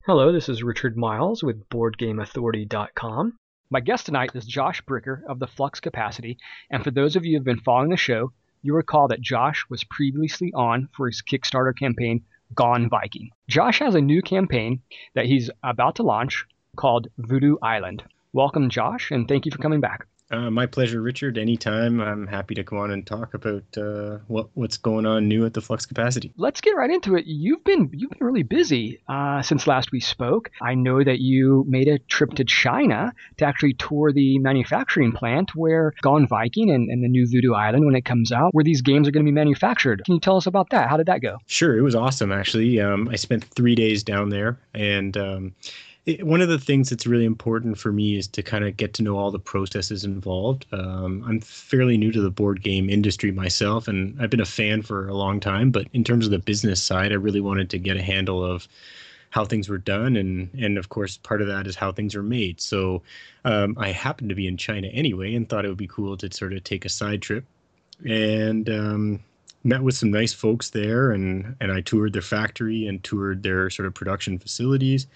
Hello, this is Richard Miles with BoardGameAuthority.com. My guest tonight is Josh Bricker of the Flux Capacity, and for those of you who have been following the show, you recall that Josh was previously on for his Kickstarter campaign, Gone Viking. Josh has a new campaign that he's about to launch called Voodoo Island. Welcome, Josh, and thank you for coming back. My pleasure, Richard. Anytime. I'm happy to come on and talk about what's going on new at the Flux Capacity. Let's get right into it. You've been really busy since last we spoke. I know that you made a trip to China to actually tour the manufacturing plant where Gone Viking and the new Voodoo Island, when it comes out, where these games are going to be manufactured. Can you tell us about that? How did that go? Sure, it was awesome, actually. I spent 3 days down there, and one of the things that's really important for me is to kind of get to know all the processes involved. I'm fairly new to the board game industry myself, and I've been a fan for a long time. But in terms of the business side, I really wanted to get a handle of how things were done, and of course, part of that is how things are made. So I happened to be in China anyway, and thought it would be cool to sort of take a side trip, and met with some nice folks there, and I toured their factory and toured their sort of production facilities.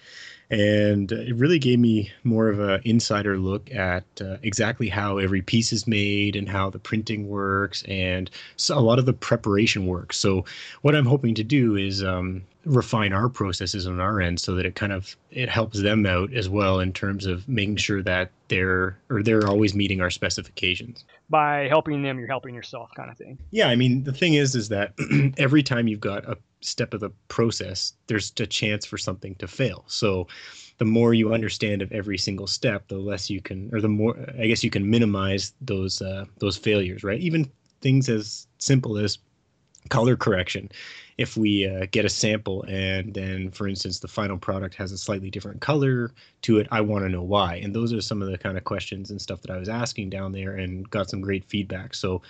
And it really gave me more of an insider look at exactly how every piece is made and how the printing works and so a lot of the preparation works. So what I'm hoping to do is refine our processes on our end so that it helps them out as well in terms of making sure that they're always meeting our specifications. By helping them, you're helping yourself, kind of thing. Yeah, I mean, the thing is that every time you've got a step of the process, there's a chance for something to fail. So the more you understand of every single step, the less you can, or the more, I guess, you can minimize those failures, right? Even things as simple as color correction. If we get a sample and then, for instance, the final product has a slightly different color to it, I want to know why. And those are some of the kind of questions and stuff that I was asking down there and got some great feedback. So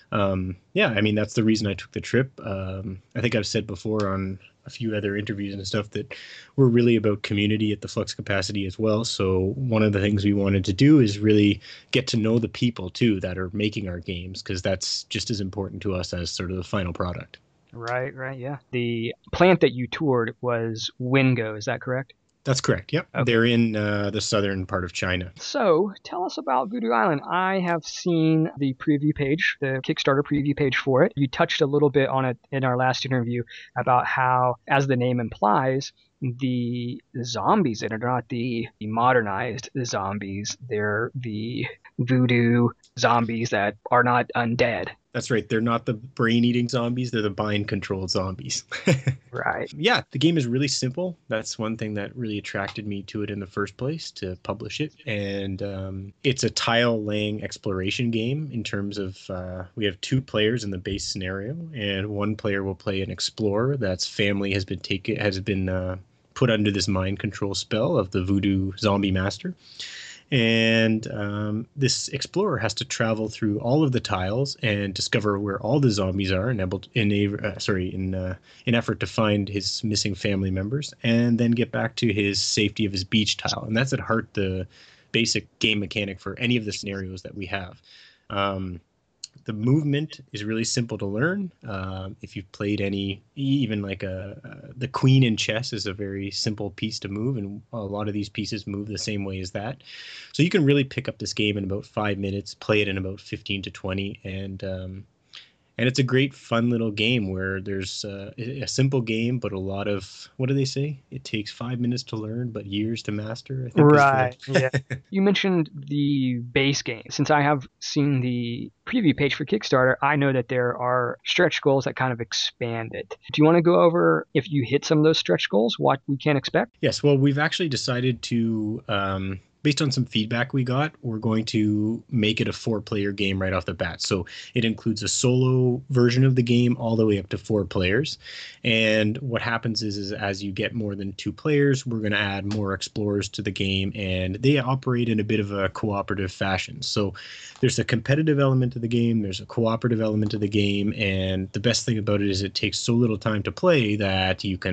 yeah, I mean, that's the reason I took the trip. I think I've said before on a few other interviews and stuff that we're really about community at the Flux Capacity as well. So one of the things we wanted to do is really get to know the people too that are making our games, because that's just as important to us as sort of the final product. Right, yeah. The plant that you toured was Wingo, is that correct? That's correct. Yep. Okay. They're in the southern part of China. So, tell us about Voodoo Island. I have seen the preview page, the Kickstarter preview page for it. You touched a little bit on it in our last interview about how, as the name implies, the zombies in it are not the modernized zombies. They're the voodoo zombies that are not undead. That's right. They're not the brain-eating zombies. They're the bind-controlled zombies. Right. Yeah, the game is really simple. That's one thing that really attracted me to it in the first place, to publish it. And it's a tile-laying exploration game in terms of we have 2 players in the base scenario, and one player will play an explorer that's family has been put under this mind control spell of the voodoo zombie master. And this explorer has to travel through all of the tiles and discover where all the zombies are, in effort to find his missing family members, and then get back to his safety of his beach tile. And that's at heart the basic game mechanic for any of the scenarios that we have. The movement is really simple to learn. If you've played even like the queen in chess is a very simple piece to move, and a lot of these pieces move the same way as that. So you can really pick up this game in about 5 minutes, play it in about 15 to 20, and it's a great, fun little game where there's a simple game, but a lot of, what do they say? It takes 5 minutes to learn, but years to master, I think. Right. Yeah. You mentioned the base game. Since I have seen the preview page for Kickstarter, I know that there are stretch goals that kind of expand it. Do you want to go over, if you hit some of those stretch goals, what we can expect? Yes. Well, we've actually decided to based on some feedback we got, we're going to make it a 4-player game right off the bat. So it includes a solo version of the game all the way up to 4 players. And what happens is as you get more than 2 players, we're going to add more explorers to the game, and they operate in a bit of a cooperative fashion. So there's a competitive element to the game, there's a cooperative element to the game, and the best thing about it is it takes so little time to play that you can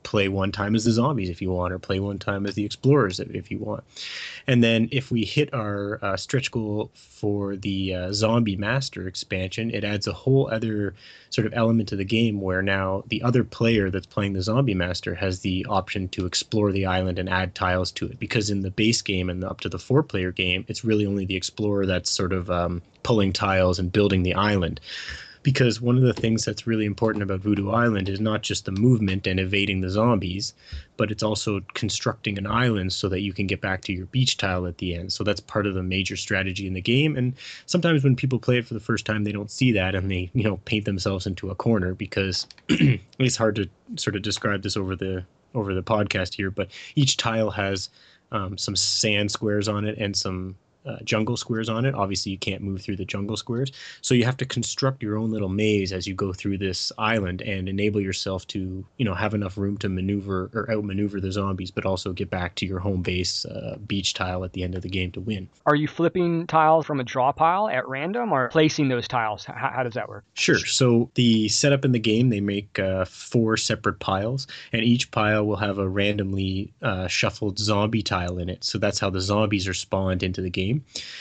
play one time as the zombies if you want, or play one time as the explorers if you want. And then if we hit our stretch goal for the Zombie Master expansion, it adds a whole other sort of element to the game where now the other player that's playing the Zombie Master has the option to explore the island and add tiles to it. Because in the base game and up to the 4-player game, it's really only the explorer that's sort of pulling tiles and building the island. Because one of the things that's really important about Voodoo Island is not just the movement and evading the zombies, but it's also constructing an island so that you can get back to your beach tile at the end. So that's part of the major strategy in the game. And sometimes when people play it for the first time, they don't see that, and they, paint themselves into a corner, because it's hard to sort of describe this over the podcast here, but each tile has some sand squares on it and some jungle squares on it. Obviously, you can't move through the jungle squares, so you have to construct your own little maze as you go through this island and enable yourself to, have enough room to maneuver or outmaneuver the zombies, but also get back to your home base beach tile at the end of the game to win. Are you flipping tiles from a draw pile at random, or placing those tiles? How does that work? Sure. So the setup in the game, they make 4 separate piles, and each pile will have a randomly shuffled zombie tile in it. So that's how the zombies are spawned into the game.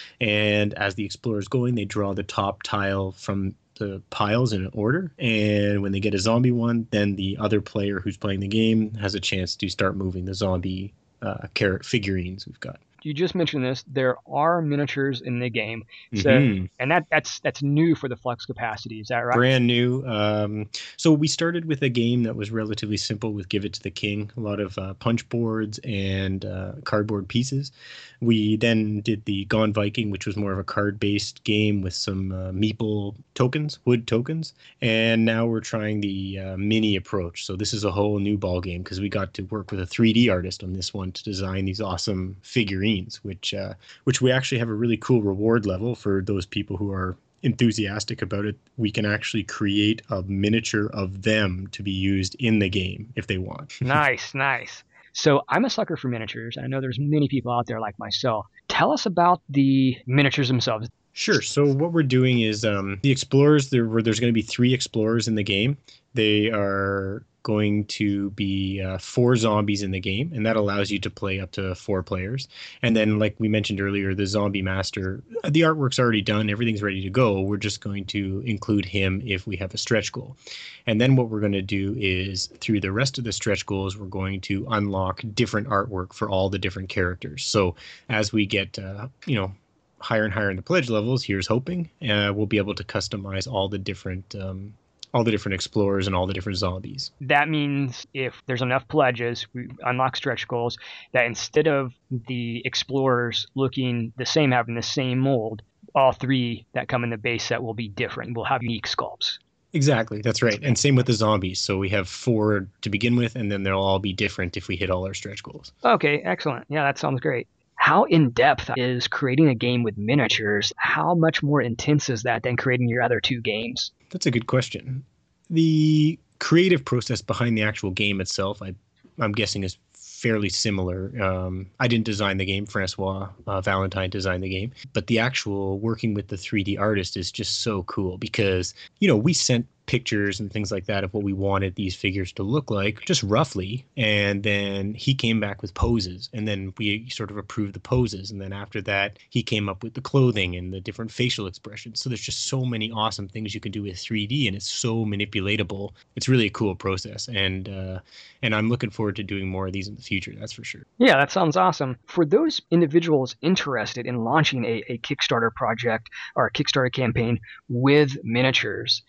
And as the explorer's going, they draw the top tile from the piles in order. And when they get a zombie one, then the other player who's playing the game has a chance to start moving the zombie figurines we've got. You just mentioned this. There are miniatures in the game, so and that's new for the Flux Capacity. Is that right? Brand new. So we started with a game that was relatively simple with Give It to the King, a lot of punch boards and cardboard pieces. We then did the Gone Viking, which was more of a card-based game with some meeple tokens, wood tokens, and now we're trying the mini approach. So this is a whole new ball game because we got to work with a 3D artist on this one to design these awesome figurines, which we actually have a really cool reward level for those people who are enthusiastic about it. We can actually create a miniature of them to be used in the game if they want. Nice. So I'm a sucker for miniatures. I know there's many people out there like myself. Tell us about the miniatures themselves. Sure. So what we're doing is the explorers, there's going to be 3 explorers in the game. They are going to be 4 zombies in the game, and that allows you to play up to 4 players. And then, like we mentioned earlier, the Zombie Master, the artwork's already done, everything's ready to go. We're just going to include him if we have a stretch goal. And then what we're going to do is, through the rest of the stretch goals, we're going to unlock different artwork for all the different characters. So as we get, higher and higher in the pledge levels, here's hoping, we'll be able to customize all the different explorers and all the different zombies. That means if there's enough pledges, we unlock stretch goals, that instead of the explorers looking the same, having the same mold, all 3 that come in the base set will be different. We'll have unique sculpts. Exactly, that's right. And same with the zombies. So we have 4 to begin with, and then they'll all be different if we hit all our stretch goals. Okay, excellent. Yeah, that sounds great. How in-depth is creating a game with miniatures? How much more intense is that than creating your other 2 games? That's a good question. The creative process behind the actual game itself, I'm guessing, is fairly similar. I didn't design the game. Francois Valentine designed the game. But the actual working with the 3D artist is just so cool because, we sent pictures and things like that of what we wanted these figures to look like, just roughly. And then he came back with poses, and then we sort of approved the poses. And then after that, he came up with the clothing and the different facial expressions. So there's just so many awesome things you can do with 3D, and it's so manipulatable. It's really a cool process. And I'm looking forward to doing more of these in the future. That's for sure. Yeah, that sounds awesome. For those individuals interested in launching a Kickstarter project or a Kickstarter campaign with miniatures,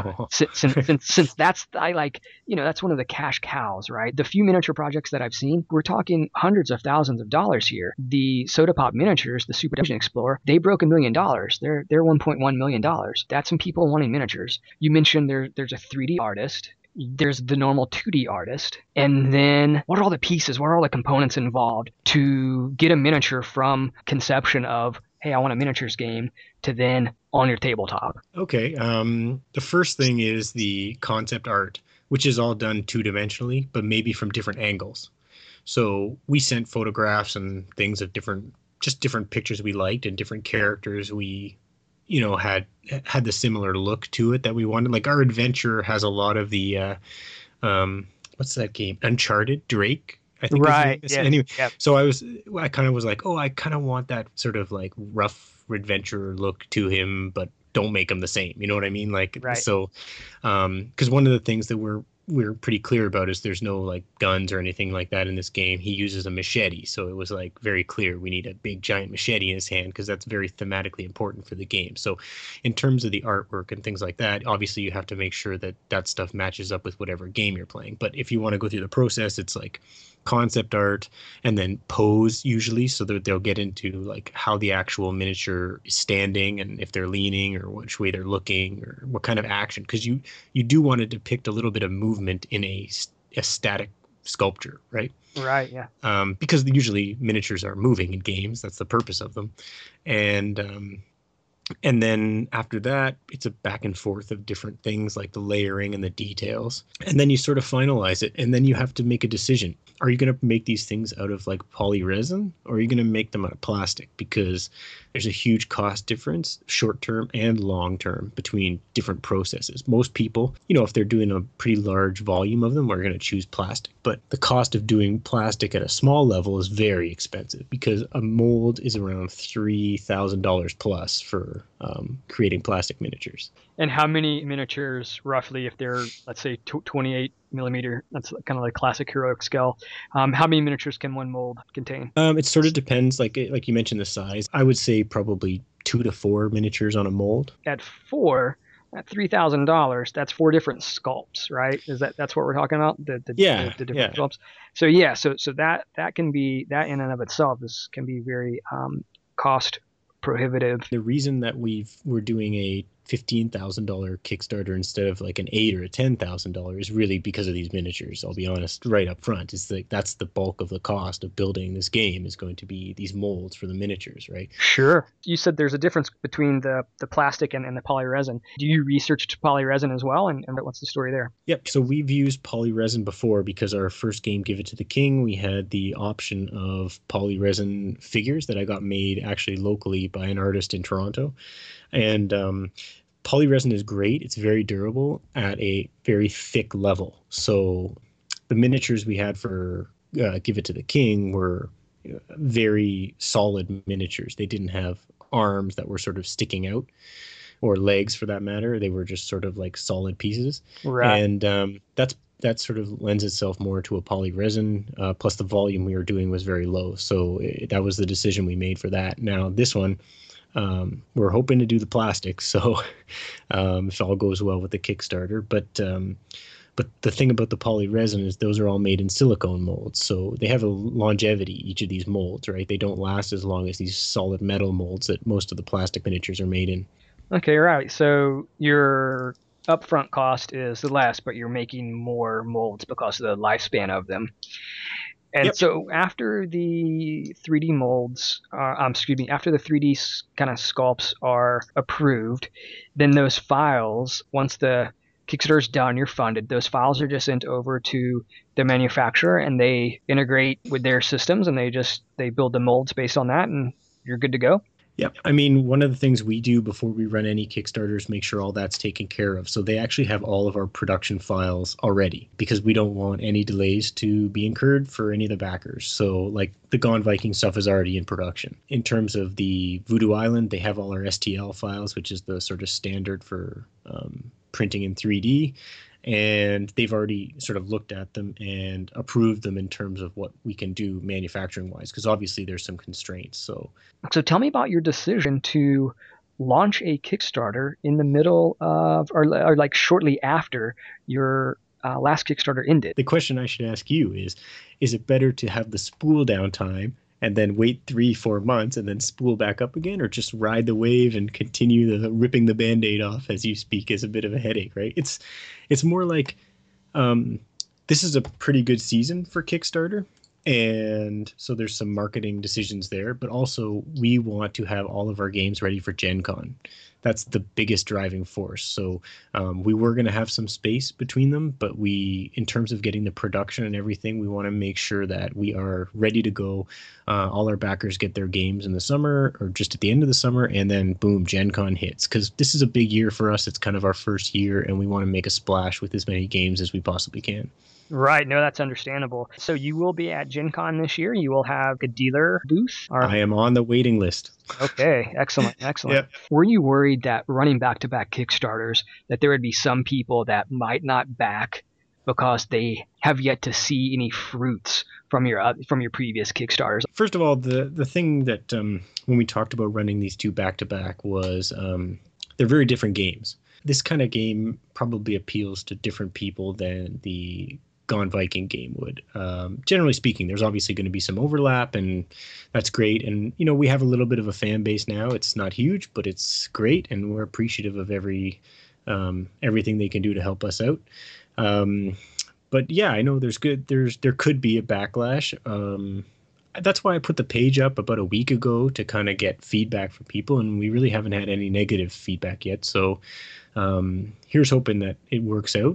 since that's that's one of the cash cows, right? The few miniature projects that I've seen, we're talking hundreds of thousands of dollars here. The Soda Pop miniatures, the Super Dungeon Explorer, they broke $1 million. They're $1.1 million. That's some people wanting miniatures. You mentioned there's a 3D artist. There's the normal 2D artist. And then what are all the pieces? What are all the components involved to get a miniature from conception of, hey, I want a miniatures game, to then on your tabletop? Okay. The first thing is the concept art, which is all done 2-dimensionally, but maybe from different angles. So we sent photographs and things of different pictures we liked and different characters we had the similar look to it that we wanted. Like our adventure has a lot of the what's that game? Uncharted Drake, I think is the Right. name. Yes. Anyway, Yep. so I kind of was like, oh, I kind of want that sort of like rough adventure look to him, but don't make him the same. You know what I mean? Like, Right. so, because one of the things that we're pretty clear about is there's no like guns or anything like that in this game. He uses a machete, so it was like very clear we need a big giant machete in his hand because that's very thematically important for the game. So in terms of the artwork and things like that, obviously you have to make sure that that stuff matches up with whatever game you're playing. But if you want to go through the process, it's like concept art and then pose usually, so that they'll get into like how the actual miniature is standing and if they're leaning or which way they're looking or what kind of action, because you do want to depict a little bit of movement in a static sculpture, right? Right. Yeah. Because usually miniatures are moving in games. That's the purpose of them. And and then after that, it's a back and forth of different things like the layering and the details. And then you sort of finalize it. And then you have to make a decision. Are you going to make these things out of like poly resin, or are you going to make them out of plastic? Because there's a huge cost difference, short term and long term, between different processes. Most people, if they're doing a pretty large volume of them, are going to choose plastic. But the cost of doing plastic at a small level is very expensive because a mold is around $3,000 plus for creating plastic miniatures. And how many miniatures, roughly, if they're, let's say, 28 millimeter, that's kind of like classic heroic scale, how many miniatures can one mold contain? It sort of depends, like you mentioned, the size. I would say probably 2 to 4 miniatures on a mold. At 4, at $3,000, that's 4 different sculpts, right? That's what we're talking about? Yeah, the different yeah. sculpts. So yeah, so that can be, that in and of itself can be very cost prohibitive. The reason that we're doing a $15,000 Kickstarter instead of like an $8,000 or a $10,000 is really because of these miniatures. I'll be honest, right up front, it's like that's the bulk of the cost of building this game is going to be these molds for the miniatures, right? Sure. You said there's a difference between the plastic and the polyresin. Do you research polyresin as well? And what's the story there? Yep. So we've used polyresin before because our first game, Give It to the King, we had the option of polyresin figures that I got made actually locally by an artist in Toronto. And polyresin is great. It's very durable at a very thick level. So the miniatures we had for Give It to the King were very solid miniatures. They didn't have arms that were sort of sticking out, or legs for that matter. They were just sort of like solid pieces. Right. And that sort of lends itself more to a polyresin. Plus the volume we were doing was very low. So that was the decision we made for that. Now this one, we're hoping to do the plastic, so if all goes well with the Kickstarter. But the thing about the polyresin is those are all made in silicone molds, so they have a longevity, each of these molds, right? They don't last as long as these solid metal molds that most of the plastic miniatures are made in. Okay, right. So your upfront cost is less, but you're making more molds because of the lifespan of them. And Yep. so after the 3D molds, after the 3D kind of sculpts are approved, then those files, once the Kickstarter's done, you're funded, those files are just sent over to the manufacturer and they integrate with their systems and they build the molds based on that and you're good to go. Yep. I mean, one of the things we do before we run any Kickstarters, make sure all that's taken care of. So they actually have all of our production files already because we don't want any delays to be incurred for any of the backers. So like the Gone Viking stuff is already in production. In terms of the Voodoo Island, they have all our STL files, which is the sort of standard for printing in 3D. And they've already sort of looked at them and approved them in terms of what we can do manufacturing wise, because obviously there's some constraints. So tell me about your decision to launch a Kickstarter in the middle of, or like shortly after your last Kickstarter ended. The question I should ask you is it better to have the spool down time and then wait 3-4 months and then spool back up again, or just ride the wave and continue the ripping the Band-Aid off as you speak is a bit of a headache, right? It's more like this is a pretty good season for Kickstarter. And so there's some marketing decisions there, but also we want to have all of our games ready for Gen Con. that's the biggest driving force. So we were going to have some space between them, but in terms of getting the production and everything, we want to make sure that we are ready to go. All our backers get their games in the summer or just at the end of the summer, and then boom, Gen Con hits, because this is a big year for us. It's kind of our first year, and we want to make a splash with as many games as we possibly can. Right. No, that's understandable. So you will be at Gen Con this year. You will have a dealer booth. I am on the waiting list. Okay. Excellent. Excellent. Yep. Were you worried that running back-to-back Kickstarters, that there would be some people that might not back because they have yet to see any fruits from your previous Kickstarters? First of all, the thing that when we talked about running these two back-to-back was they're very different games. This kind of game probably appeals to different people than the Gone Viking game would. Generally speaking, there's obviously going to be some overlap, and that's great. And we have a little bit of a fan base now. It's not huge, but it's great, and we're appreciative of everything they can do to help us out. But yeah, I know there could be a backlash. That's why I put the page up about a week ago, to kind of get feedback from people, and we really haven't had any negative feedback yet. So here's hoping that it works out.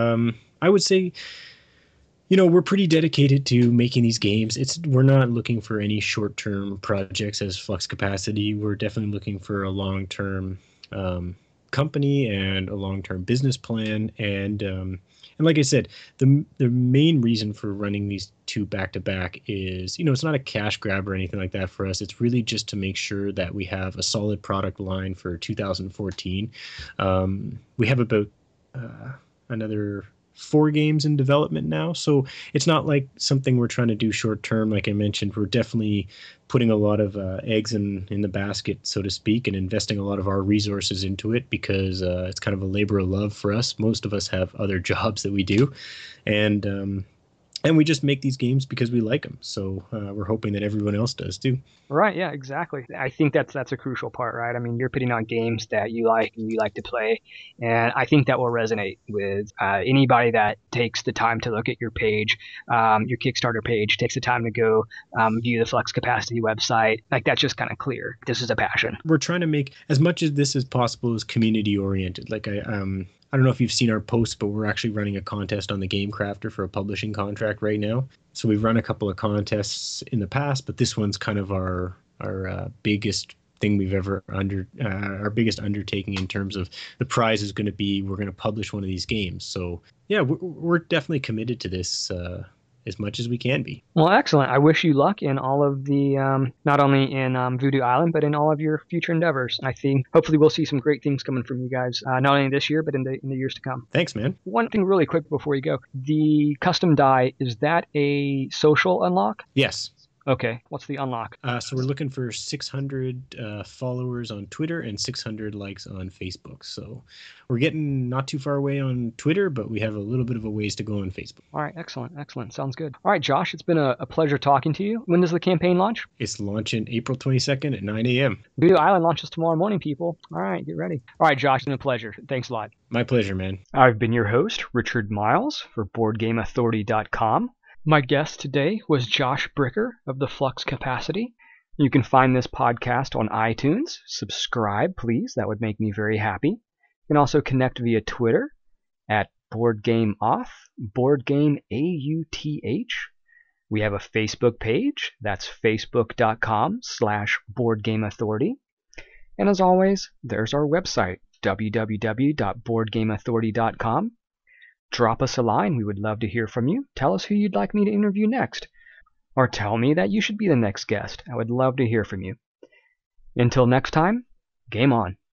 I would say, we're pretty dedicated to making these games. We're not looking for any short-term projects as Flux Capacity. We're definitely looking for a long-term company and a long-term business plan. And like I said, the main reason for running these two back-to-back is, it's not a cash grab or anything like that for us. It's really just to make sure that we have a solid product line for 2014. We have about another 4 games in development now, so it's not like something we're trying to do short term. Like I mentioned, we're definitely putting a lot of eggs in the basket, so to speak, and investing a lot of our resources into it, because it's kind of a labor of love for us. Most of us have other jobs that we do, and we just make these games because we like them. So we're hoping that everyone else does too. Right. Yeah, exactly. I think that's a crucial part, right? I mean, you're putting on games that you like and you like to play. And I think that will resonate with anybody that takes the time to look at your page, your Kickstarter page, takes the time to go view the Flux Capacity website. Like, that's just kind of clear. This is a passion. We're trying to make as much of this as possible as community oriented. Like I don't know if you've seen our posts, but we're actually running a contest on the Game Crafter for a publishing contract right now. So we've run a couple of contests in the past, but this one's kind of our biggest thing we've ever our biggest undertaking in terms of the prize is going to be, we're going to publish one of these games. So yeah, we're definitely committed to this as much as we can be. Well, excellent. I wish you luck in all of the, not only in Voodoo Island, but in all of your future endeavors. I think hopefully we'll see some great things coming from you guys, not only this year, but in the years to come. Thanks, man. One thing really quick before you go. The custom die, is that a social unlock? Yes. Okay. What's the unlock? So we're looking for 600 followers on Twitter and 600 likes on Facebook. So we're getting not too far away on Twitter, but we have a little bit of a ways to go on Facebook. All right. Excellent. Excellent. Sounds good. All right, Josh, it's been a pleasure talking to you. When does the campaign launch? It's launching April 22nd at 9 a.m. Voodoo Island launches tomorrow morning, people. All right. Get ready. All right, Josh, it's been a pleasure. Thanks a lot. My pleasure, man. I've been your host, Richard Miles, for BoardGameAuthority.com. My guest today was Josh Bricker of the Flux Capacity. You can find this podcast on iTunes. Subscribe, please. That would make me very happy. You can also connect via Twitter at BoardGameAuth, BoardGameAuth. We have a Facebook page. That's facebook.com/BoardGameAuthority. And as always, there's our website, www.BoardGameAuthority.com. Drop us a line. We would love to hear from you. Tell us who you'd like me to interview next. Or tell me that you should be the next guest. I would love to hear from you. Until next time, game on.